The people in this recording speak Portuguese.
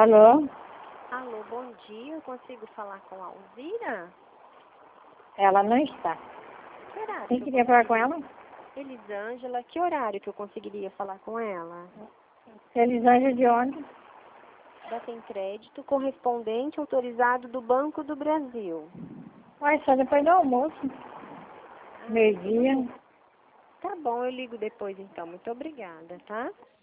Alô? Alô, bom dia. Eu consigo falar com a Alzira? Ela não está. Que horário? Quem queria falar com ela? Elisângela, que horário que eu conseguiria falar com ela? Elisângela de onde? Da Tem Crédito, correspondente autorizado do Banco do Brasil. Ué, só depois do almoço. Meio-dia. Tá bom, eu ligo depois então. Muito obrigada, tá?